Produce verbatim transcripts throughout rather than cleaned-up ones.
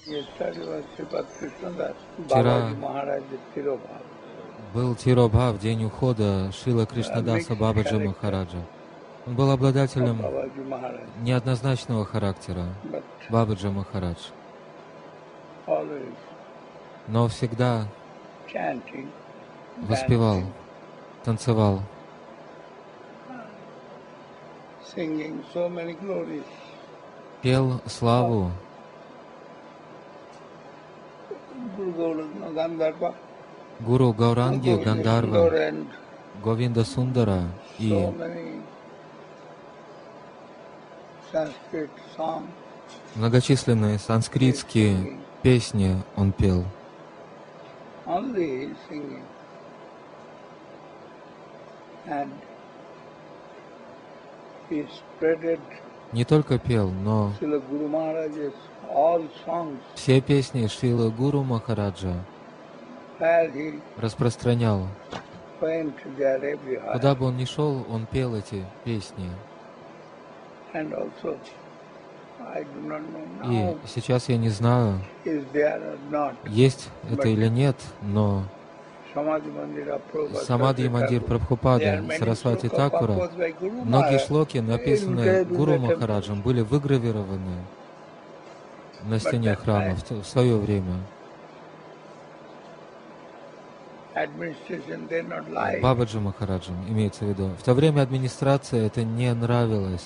Вчера был Тиробхав, день ухода Шрила Кришнадаса Бабаджи Махараджа. Он был обладателем неоднозначного характера, Бабаджи Махарадж, но всегда воспевал, танцевал, пел славу Гуру Гауранги, Гандарва, Говинда Сундара и многочисленные санскритские песни он пел. Не только пел, но все песни Шрилы Гуру Махараджа распространял. Куда бы он ни шел, он пел эти песни. И сейчас я не знаю, есть это или нет, но Самадхи Мандир Прабхупады, Сарасвати Такура, многие шлоки, написанные Гуру Махараджем, были выгравированы на стене храма в свое время. Бабаджи Махараджем имеется в виду. В то время администрация это не нравилось,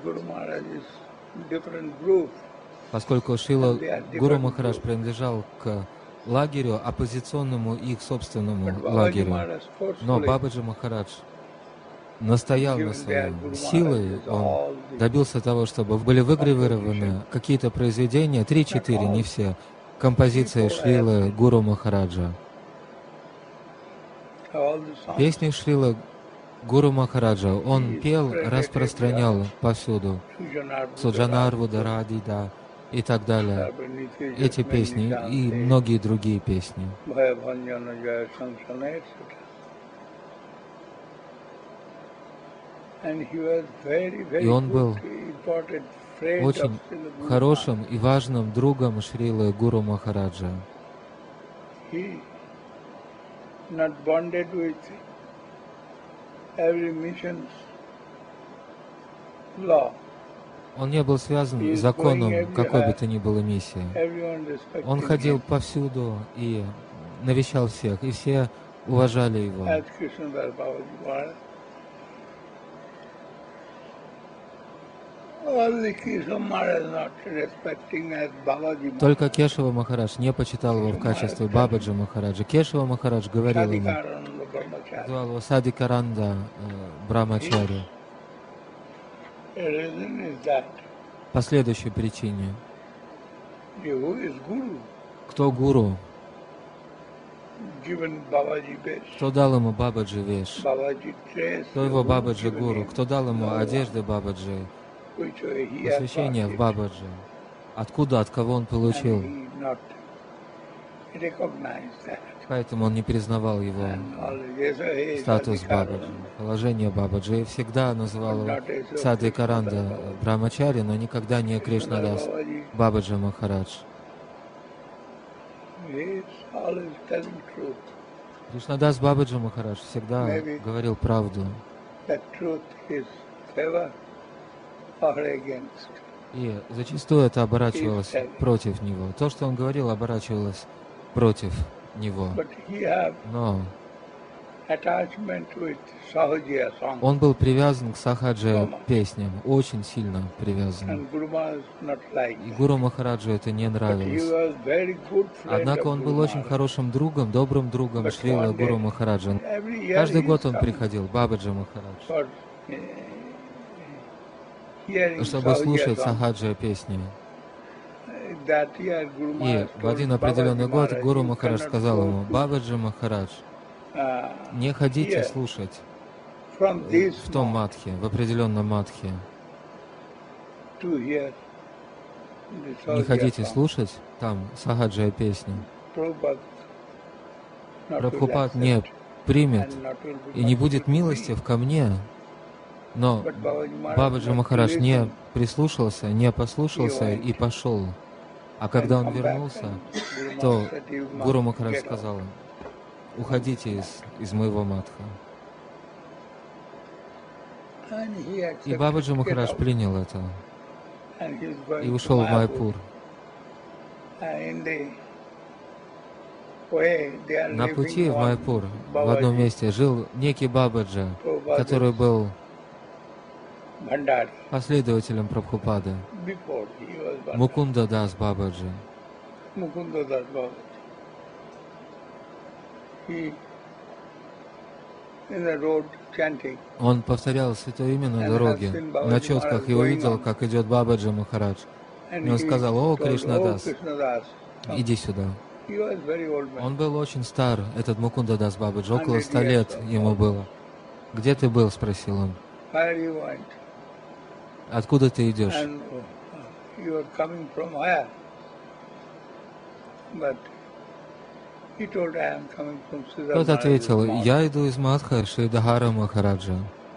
поскольку Шрила Гуру Махарадж принадлежал к лагерю, оппозиционному их собственному лагерю. Но Бабаджи Махарадж настоял на своем. Силой он добился того, чтобы были выгравированы какие-то произведения, три-четыре, не все, композиции Шрилы Гуру Махараджа. Песни Шрилы Гуру Махараджа он пел, распространял повсюду. Суджанарвуда Радида и так далее. Эти песни и многие другие песни. И он был очень хорошим и важным другом Шрилы Гуру Махараджа. Он не был связан с законом какой бы то ни было миссии. Он ходил повсюду и навещал всех, и все уважали его. Только Кешава Махарадж не почитал его в качестве Бабаджи Махараджа. Кешава Махарадж говорил ему, звал его Садикаранда Брахмачари. По следующей причине. Кто гуру? Кто дал ему Бабаджи веш? Кто его Бабаджи гуру? Кто дал ему одежды Бабаджи? Посвящение в Бабаджи. Откуда, от кого он получил? Поэтому он не признавал его статус Бабаджи, положение Бабаджи. И всегда называл его Садикаранда Брахмачари, но никогда не Кришнадас Бабаджи Махарадж. Кришнадас Бабаджи Махарадж всегда говорил правду. И зачастую это оборачивалось против него. То, что он говорил, оборачивалось против него. Но он был привязан к Сахаджа песням, очень сильно привязан. И Гуру Махараджу это не нравилось. Однако он был очень хорошим другом, добрым другом Шрила Гуру Махараджа. Каждый год он приходил, Бабаджи Махарадж, чтобы слушать Сахаджа песни. И в один определенный год Гуру Махарадж сказал ему: Бабаджи Махарадж, не ходите слушать в том матхе, в определенном матхе. Не хотите слушать там Сахаджа песни. Прабхупад не примет и не будет милостив ко мне. Но Бабаджи Махарадж не прислушался, не послушался и пошел А когда он вернулся, то Гуру Махарадж сказал: уходите из, из моего матха. И Бабаджи Махарадж принял это и ушел в Майяпур. На пути в Майяпур в одном месте жил некий Бабаджи, который был последователем Прабхупады, Мукунда Дас Бабаджи. Он повторял святое имя на дороге, на четках, и увидел, как идет Бабаджи Махарадж. И он сказал: «О, Кришнадас, иди сюда». Он был очень стар, этот Мукунда Дас Бабаджи, около ста лет ему было. «Где ты был?» — спросил он. «Откуда ты идешь?» Тот ответил: «Я иду из Мадха Шридхара Махараджа».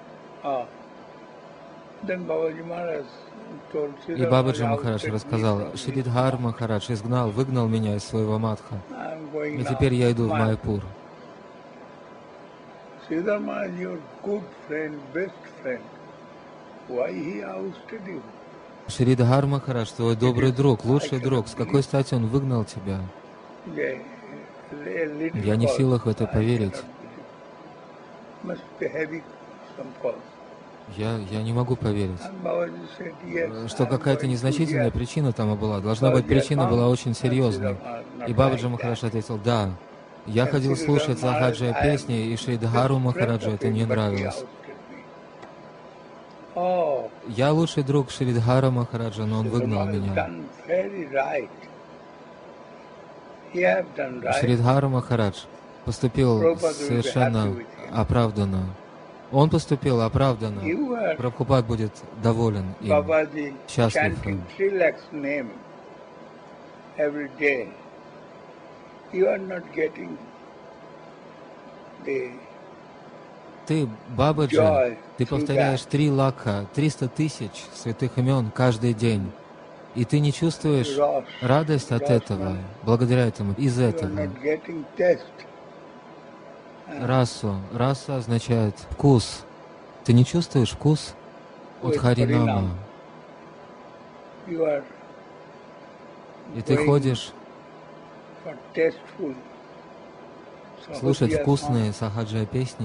И Бабаджи Махарадж рассказал: Шридхар Махарадж изгнал, выгнал меня из своего Мадха, и теперь я иду в Майяпур. Шридхар Махарадж, твой добрый друг, лучший друг, с какой стати он выгнал тебя? Я не в силах в это поверить. Я, я не могу поверить, что какая-то незначительная причина там была. Должна быть, причина была очень серьезной. И Бабаджи Махарадж ответил: да, я ходил слушать Сахаджия песни, и Шридхару Махараджу это не нравилось. Я лучший друг Шридхара Махараджа, но он выгнал меня. Шридхар Махарадж поступил совершенно оправданно. Он поступил оправданно. Прабхупад будет доволен им, счастлив им. Ты, Бабаджи, ты повторяешь три лакха, триста тысяч святых имен каждый день. И ты не чувствуешь радость от этого, благодаря этому, из этого. Расу. Раса означает вкус. Ты не чувствуешь вкус от Харинама. И ты ходишь слушать вкусные Сахаджия песни,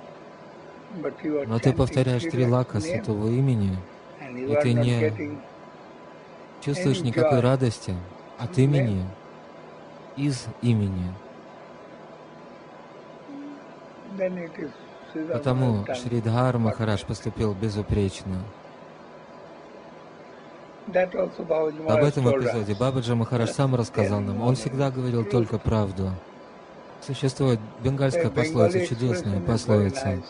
но ты повторяешь три лака святого имени, и ты не чувствуешь никакой радости от имени, из имени. Потому Шридхар Махарадж поступил безупречно. Об этом эпизоде Бабаджи Махарадж сам рассказал нам. Он всегда говорил только правду. Существует бенгальская пословица, чудесная пословица.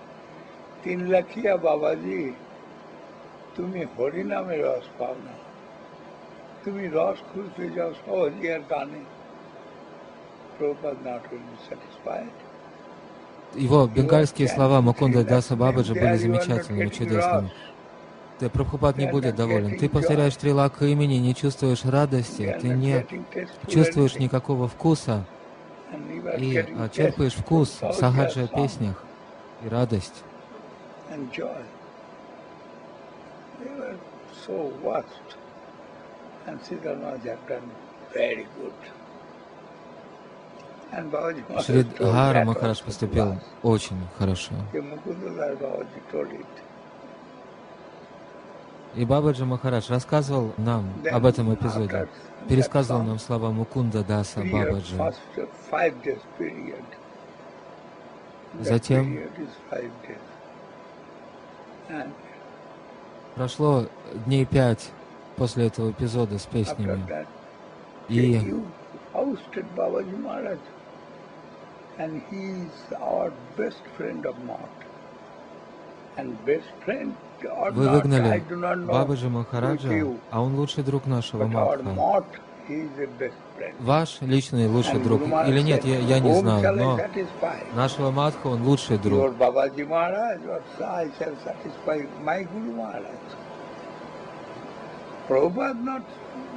Его бенгальские слова Мукунда Даса Бабаджи были замечательными, чудесными. Ты, Прабхупад, не будет доволен. Ты повторяешь три лака имени, не чувствуешь радости, ты не чувствуешь никакого вкуса и а, черпаешь вкус в Сахаджия песнях и радость. Шридхар Махарадж поступил очень хорошо. И Бабаджи Махарадж рассказывал нам об этом эпизоде, пересказывал нам слова Мукунда Даса Бабаджи. Затем прошло дней пять после этого эпизода с песнями, и вы выгнали Бабаджи Махараджа, а он лучший друг нашего Матха. Ваш личный лучший друг или нет, я, я не знаю, но нашего Матха он лучший друг.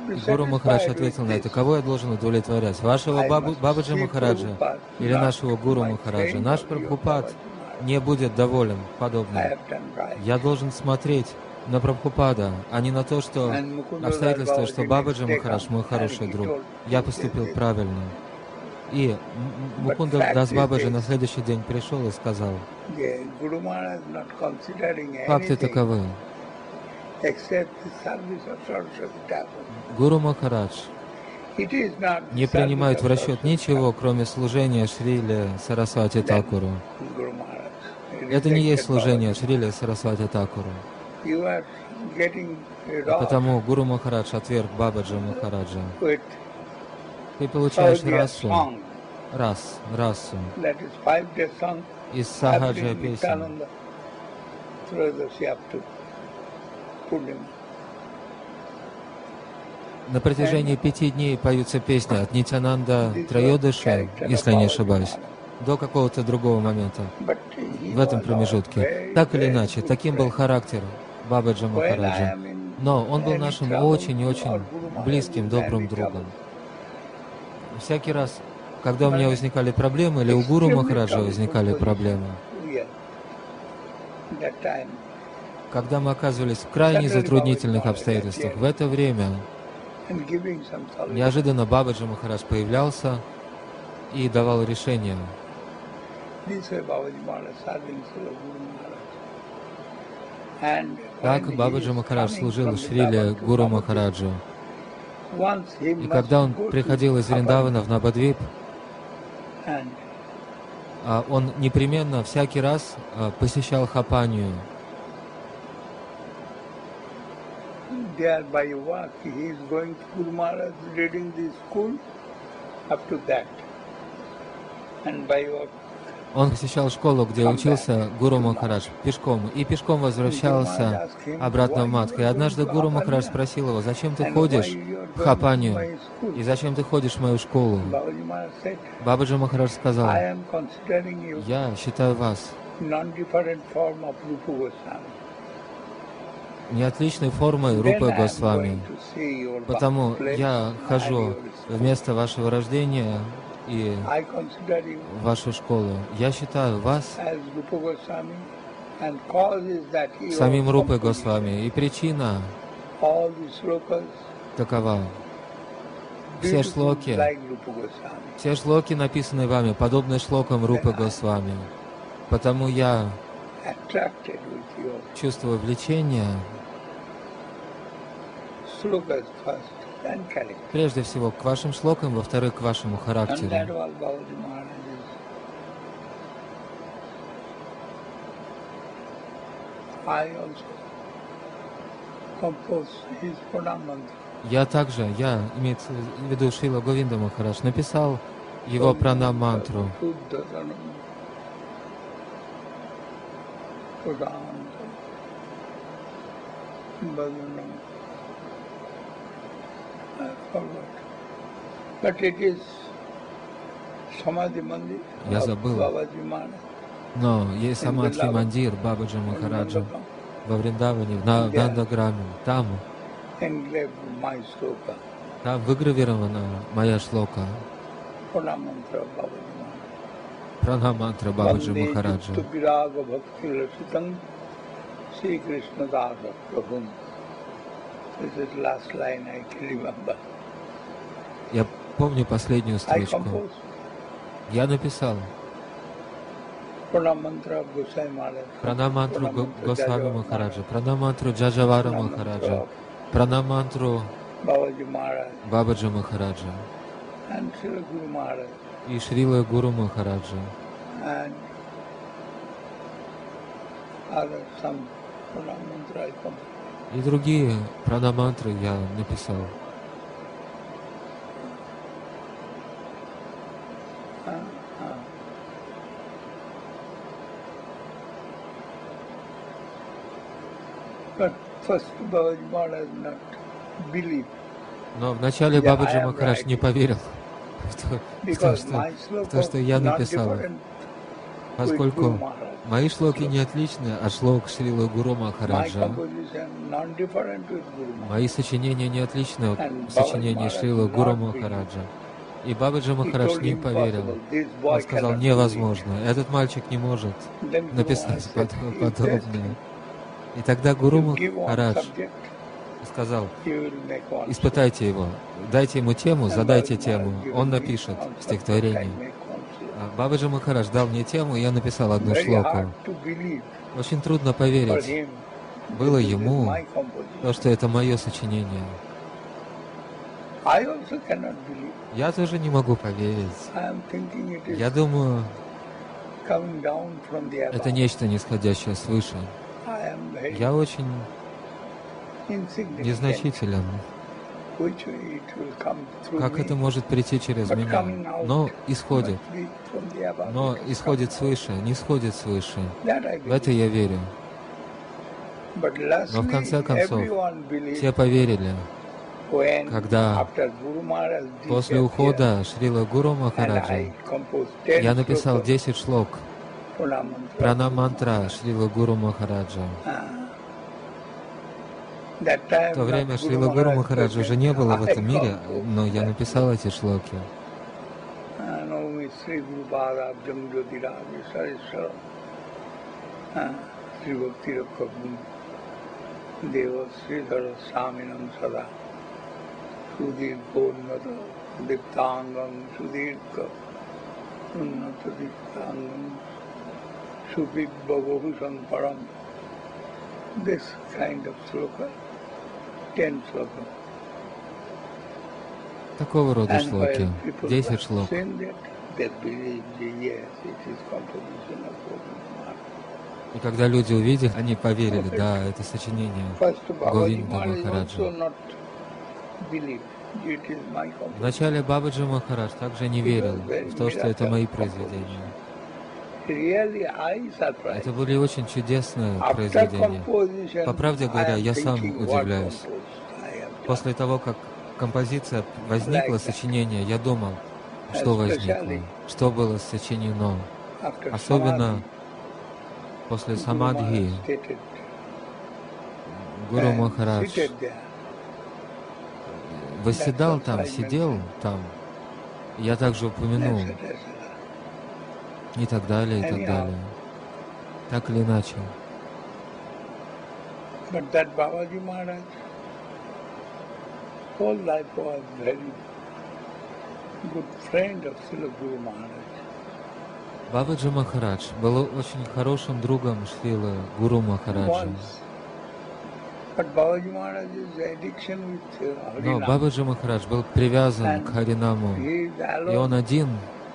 И Гуру Махарадж ответил на это: кого я должен удовлетворять? Вашего Бабу, Бабаджи Махараджа или нашего Гуру Махараджа? Наш Прабхупад не будет доволен подобным. Я должен смотреть на Прабхупада, а не на то, что обстоятельства, что Бабаджи Махарадж мой хороший друг. Я поступил правильно. И Мукунда Дас Бабаджи на следующий день пришел и сказал: факты таковы. Гуру Махарадж не принимает в расчет ничего, кроме служения Шриле Сарасвати Такуру. Это не есть служение Шриле Сарасвати Такуру. А потому Гуру Махарадж отверг Бабаджи Махараджа. Ты получаешь расу, рас, расу из сахаджа песен. На протяжении пяти дней поются песни от Нитянанда Трайодаши, если я не ошибаюсь, до какого-то другого момента, в этом промежутке. Так или иначе, таким был характер Бабаджи Махараджа. Но он был нашим очень и очень близким, добрым другом. Всякий раз, когда у меня возникали проблемы, или у Гуру Махараджа возникали проблемы, когда мы оказывались в крайне затруднительных обстоятельствах, в это время неожиданно Бабаджи Махарадж появлялся и давал решение. Так Бабаджи Махарадж служил Шриле Гуру Махараджу. И когда он приходил из Вриндавана в Навадвип, он непременно всякий раз посещал Хапанию. Он посещал школу, где учился Гуру Махарадж, пешком, и пешком возвращался обратно в Мадху. И однажды Гуру Махарадж спросил его: зачем ты ходишь в Хапанию? И зачем ты ходишь в мою школу? Бабаджи Махарадж сказал: я считаю вас не отличной формой Рупы Госвами, потому я хожу в место вашего рождения и в вашу школу. Я считаю вас самим Рупой Госвами. И причина такова. Все шлоки, все шлоки, написанные вами, подобны шлокам Рупы Госвами. Потому я чувствую влечение прежде всего к вашим шлокам, во-вторых, к вашему характеру. Я также, я, имеется в виду Шрила Говинда Махарадж, написал его пранам-мантру. Я забыл. Но есть Самадхи Мандир Бабаджи Махараджа во Вриндаване, в Нандаграме. Там, там выгравирована моя шлока. Пранам-мантра Бабаджи Махараджа. Я помню последнюю строчку. Я написал пранам-мантру Госвами Махараджа, пранам-мантру Джаджавара Махараджа, пранам-мантру Бабаджи Махараджа и Шрила Гуру Махараджа. И другие пранам-мантры я написал. Но вначале Бабаджи Махарадж не поверил в то, в то, что, в то, что я написал. Поскольку мои шлоки не отличны от шлок Шрилы Гуру Махараджа, мои сочинения не отличны от сочинений Шрилы Гуру Махараджа. И Бабаджи Махарадж не поверил. Он сказал, невозможно, этот мальчик не может написать подобное. И тогда Гуру Махарадж сказал, испытайте его, дайте ему тему, задайте тему, он напишет стихотворение. Бабаджи Махарадж дал мне тему, и я написал одну шлоку. Очень трудно поверить было ему, то, что это мое сочинение. Я тоже не могу поверить. Я думаю, это нечто нисходящее свыше. Я очень незначителен. Как это может прийти через меня? Но исходит. Но исходит свыше, не сходит свыше. В это я верю. Но в конце концов, все поверили, когда после ухода Шрила Гуру Махараджа я написал десять шлок пранам-мантра Шрила Гуру Махараджа. В то время Шрила Гуру Махараджа уже не было в этом мире, но я написал эти шлоки. This kind of sloka, ten sloka. Такого рода шлоки, десять шлок. И когда люди увидели, они поверили, да, это сочинение Говинда Махараджа. Вначале Бабаджи Махарадж также не верил в то, что это мои произведения. Это были очень чудесные произведения. По правде говоря, я сам удивляюсь. После того, как композиция возникла, сочинение, я думал, что возникло, что было сочинено. Особенно после самадхи Гуру Махарадж восседал там, сидел там. Я также упомянул. И так далее, и так далее. Так или иначе. Бабаджи Махарадж был очень хорошим другом Шрилы Гуру Махараджа. Но Бабаджи Махарадж был привязан к Харинаму, и он один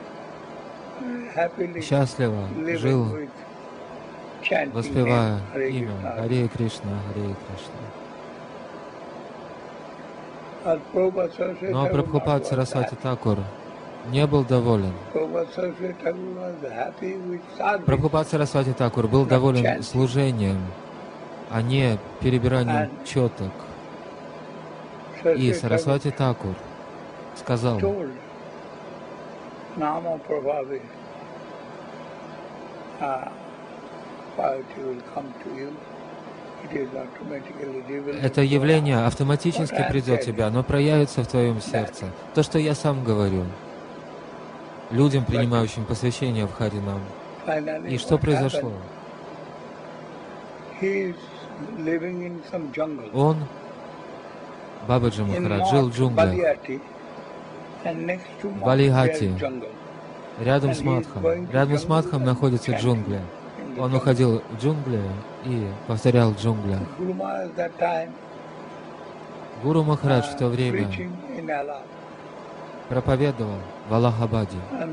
счастливо жил, воспевая имя Харе Кришна, Харе Кришна. Но Прабхупад Сарасвати Такур не был доволен. Прабхупад Сарасвати Такур был доволен служением, а не перебиранием четок. И Сарасвати Такур сказал, это явление автоматически придет в тебя, но проявится в твоем сердце. То, что я сам говорю людям, принимающим посвящение в Харинам. И что произошло? Он, Бабаджи Махарадж, жил в джунглях, в Балихати, рядом с Мадхом. Рядом с Мадхом находятся джунгли. Он уходил в джунгли и повторял в джунглях. Гуру Махарадж в то время проповедовал в Аллахабаде.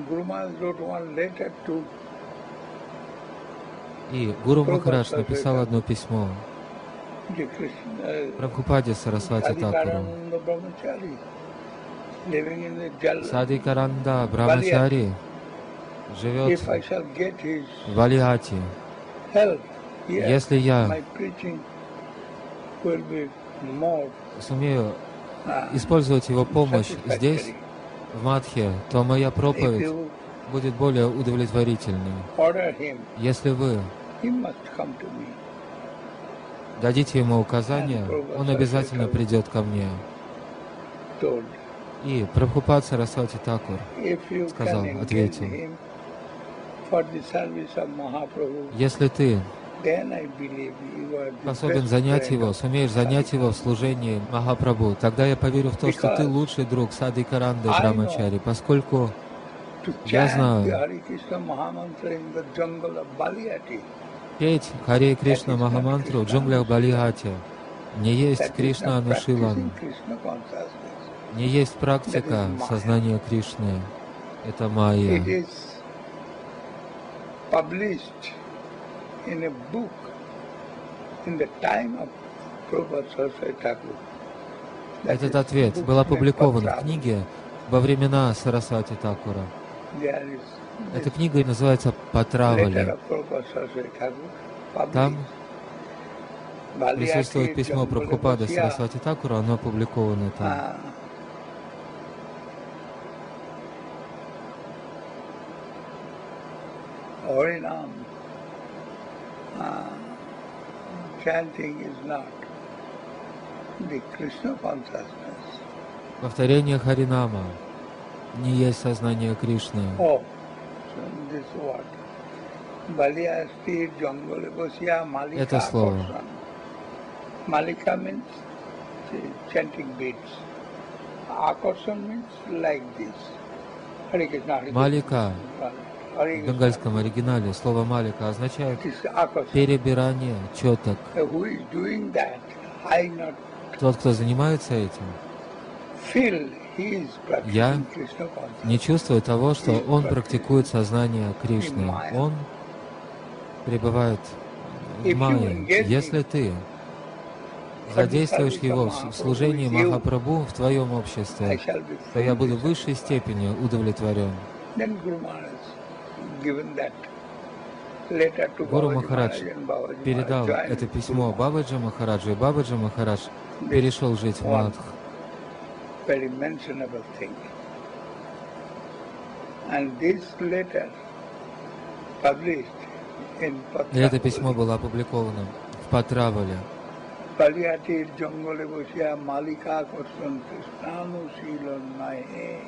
И Гуру Махарадж написал одно письмо Прабхупаде Сарасвати Такуру. Садикаранда Брамачари живет в Балихати. Если я сумею использовать его помощь здесь, в Мадхе, то моя проповедь будет более удовлетворительной. order him, Если вы he must come to me. дадите ему указания, он обязательно придет ко мне. Told, И Прабхупад Сарасвати Такур if you сказал, can engage ответил, him for the service of Mahaprabhu, если ты then I believe you are the способен best занять friend его, of сумеешь занять его в служении Махапрабху, тогда я поверю в то, что ты лучший друг Садикаранды Брамачари, поскольку to я chant the знаю, Hare Krishna Mahamantra in the jungle of Baliati. петь Харе Кришна Махамантру в джунглях Балигати не есть That is Кришна not Анушилан, practicing Krishna consciousness. не есть практика сознания Кришны. Это майя. It is published in a book in the time of Prabhupada Saraswati Thakur. That Этот is ответ book был опубликован named в книге во времена Сарасвати Такура. There is Эта книга называется letter «Патравали». of Prabhupada Saraswati Thakur published. Там Baliati присутствует письмо Jungle Прабхупады Bhatia. Сарасвати Такура, оно опубликовано там. Ah. Harinam, uh, chanting is not the Krishna consciousness. Повторение Харинама не есть сознание Кришны. Oh, so this word. Baliasti Jangale Bosya Malika Это слово. Akorsan. Malika means the chanting beats. Akorsan means like this. Hare Krishna, Hare Krishna, Малика Hare в Krishna. бенгальском оригинале, слово «малика» означает It is Akorsan. перебирание четок. So who is doing that? I not Тот, кто занимается этим, feel he is Я practicing Krishna consciousness. не чувствует того, что он практикует сознание Кришны. Он пребывает в майе. Если ты задействуешь его в служении Махапрабху в твоем I обществе, shall be то я fully буду в высшей степени удовлетворен. Then Guru Maharaj given that letter to Гуру Babaji Махарадж Maharaj and Babaji передал Maharaj joined это письмо Guru Бабаджи Махараджу, и Бабаджи Махарадж перешел жить в Мадх. very mentionable thing. And this letter published in И это письмо Patravali, было опубликовано в Патравале. Paliati Jangale Bosya Malika Korsan Krishnanu Silan Nahe.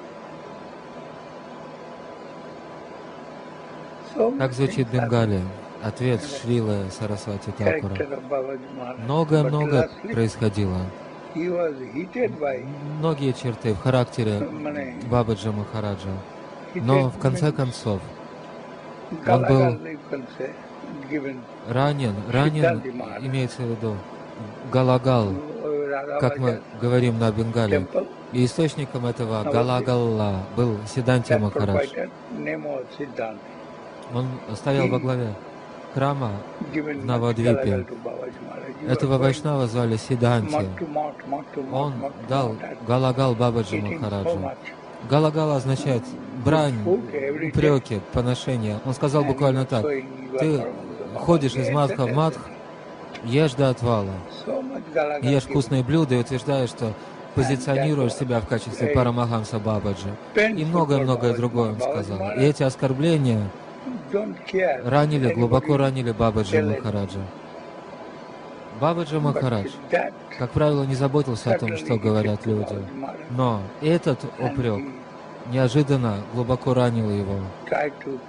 So Как many звучит things are Бенгалия? Ответ Шрилы Сарасвати Такура. character of Babaji Maharaj. Много-много But lastly, происходило. he was heated by Многие черты в характере Mane, Бабаджи Махараджа. heated Но в конце means концов Galagal, you can say, given ранен, ранен имеется в виду Галагал, to как мы Radha говорим на Бенгале. temple. И источником этого Галагалла был Сиданти That Махарадж. provided name was Siddhanta. Он стоял во главе храма Given в Навадвипе. Galagal to Babaji Maharaj. You Этого are going вайшнава звали Сиданти. mott to mott, mott to mott, Он mott to дал mott, and Галагал Бабаджи eating so Махараджу. much. Галагал означает брань, Food every day. упреки, поношения. Он сказал And буквально you are так: showing you are ты Paramahansa ходишь из Baba, Мадха в et Мадх, cetera. ешь до отвала, So much Galagal ешь given. вкусные блюда и утверждаешь, что позиционируешь себя в качестве Парамахамса Бабаджи. И многое-многое другое он сказал. И эти оскорбления Don't care ранили, глубоко anybody ранили Бабаджи tell it. Махараджа. Бабаджи But Махарадж, that как правило, не заботился о том, certainly что he говорят took to люди. Babaji Maharaj. Но этот And упрек he неожиданно глубоко ранил его. tried to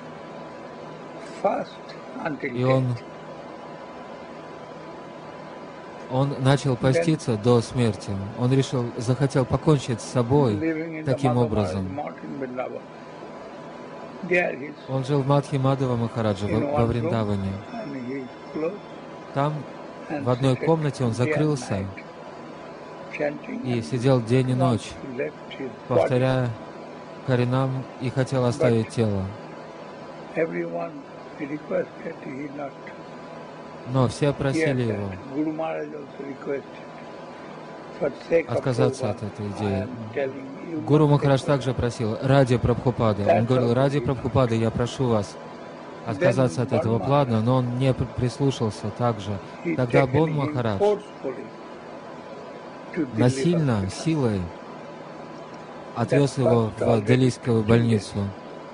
fast until И он, death. он начал поститься до смерти. Он решил, захотел покончить с собой Living in the таким Madhava образом. Maharaj Mott in Vrindavan. There he is Он жил в Мадхи Мадхава Махараджа in во, во one room Вриндаване. and he closed Там and в одной sat комнате он day and закрылся night, chanting и and сидел день и once ночь, he left his body. повторяя Харинам, и хотел оставить тело. Everyone requested he not Но все hear просили его that. Guru Maharaj also requested for sake of отказаться Prabhupada. от этой I идеи. am telling you, Гуру must Махарадж take также просил ради Прабхупады. Он говорил, ради Прабхупады я прошу вас отказаться от этого плана, но он не при- прислушался также. he Тогда taken Бон him Махарадж forcefully to deliver насильно, him. силой отвез его в Делийскую больницу.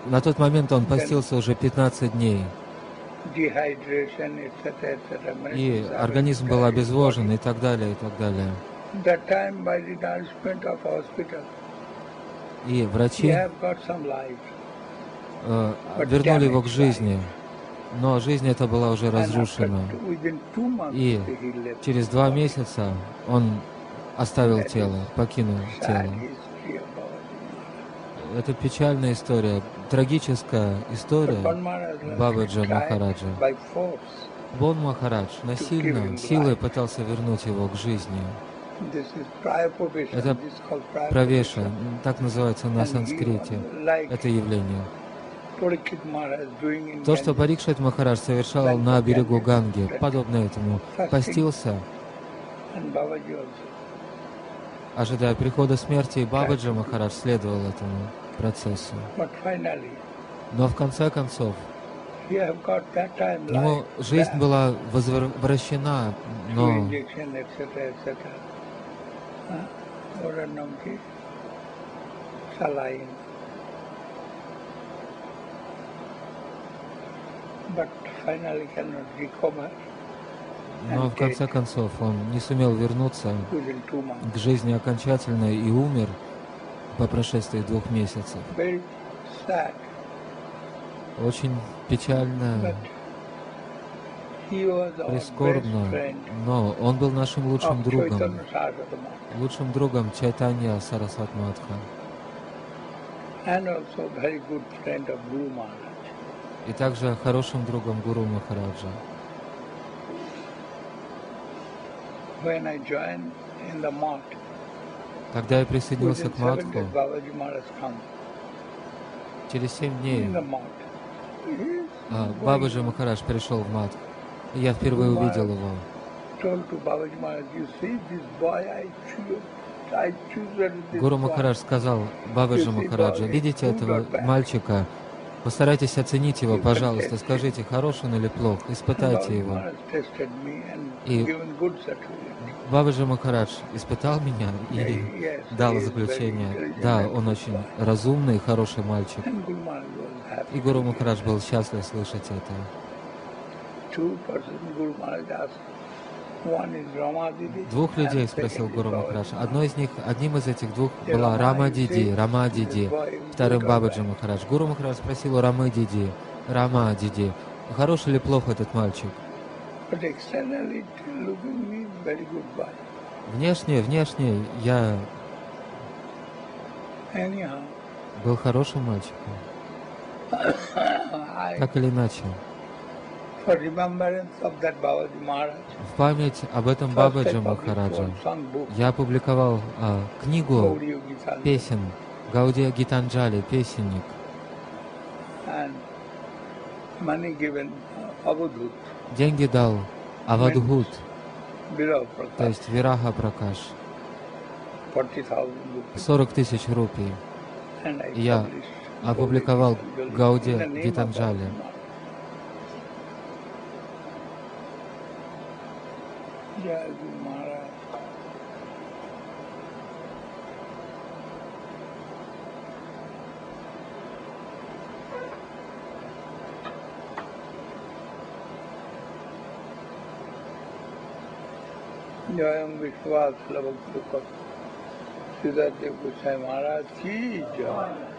на тот момент он постился уже пятнадцать дней. Dehydration, et cetera, et cetera. Many И things are организм был in his обезвожен body. и так далее, и так далее. That time, by the nourishment of hospital, И he врачи have got some life. э, But вернули его к damaged жизни, но жизнь эта была уже And after разрушена. two- within two months, И he left через his два body. месяца он оставил That тело, is покинул sad тело. history of Babaji Maharaj. Это печальная история, трагическая But история Ban Maharaj Бабаджи tried Махараджа. by force. Бон Махарадж насильно, силой пытался вернуть его к жизни. This is Prayapavesha. Это This is called Правеша, Prayapavesha. так называется на And he, санскрите, like это явление. Parikshit Maharaj doing in То, что Ganges, Парикшит Махарадж совершал на берегу Ганги, подобно этому, постился, and Babaji also. ожидая прихода смерти, и Бабаджи Махарадж следовал этому процессу. But finally, Но в конце концов, he have got that time ему life жизнь back была возвращена, through но injection, et cetera, et cetera. Huh? Or a namki, saline. But finally cannot recover но в конце концов он не сумел вернуться within two months. к жизни окончательно и умер по прошествии двух месяцев. Very sad. Очень печально, But he was our best прискорбно, friend но он был нашим лучшим of другом, Chaitanya Saraswati лучшим другом Чайтанья Сарасват Матха, and also very good friend of Guru Maharaj. и также хорошим другом Гуру Махараджа. When I joined in the mart, Когда я присоединился within к seven Матху, days Babaji Maharaj come через семь дней in the mart. He is а, going Бабаджи Махарадж пришел в Матх. И я впервые увидел его. told to Babaji Maharaj, you see this boy I choose, I choose this Гуру boy. Махарадж сказал Бабаджи Махараджа: видите этого мальчика, постарайтесь оценить его, пожалуйста, скажите, хорош он или плох, испытайте Babaji его. Maharaj tested me and И given good certificate. Бабаджи Махарадж испытал меня и Yes, дал he is заключение. very Да, intelligent он and очень boy. разумный, хороший мальчик. And Guru Maharaj was happy. И Гуру Махарадж был счастлив слышать это. Two persons Guru Maharaj asked. One is Rama Didi, Двух людей and спросил second is Гуру Babaji Махарадж. Maharaj. Одной из них, одним из этих двух была Рама Диди, Рама Диди, вторым Бабаджи Махарадж. Гуру Махарадж спросил у Рамы Диди, Рама Диди, хорош или плох этот мальчик? But externally looking me very good boy. Внешне, внешне я Anyhow, был хорошим мальчиком. I, Так или иначе, for remembrance of that Babaji Maharaj, в память об этом first I Бабаджи published Махараджа one song book, я опубликовал а, книгу Gauriya Gitanjali, песен Гаудия Гитанджали, песенник. and money given uh, Avadhut, Деньги дал Авадхут, Viraha то Prakash, есть Вираха Пракаш, forty thousand rupees. сорок тысяч рупий. And I Я published опубликовал Gauriya Gitanjali Гаудия in the name of Гитанджали. Babaji Maharaj. Jai Guru Maharaj. Jayam Vishwas Lavak Sukha Siddhartha Goswami Maharaj ki jai.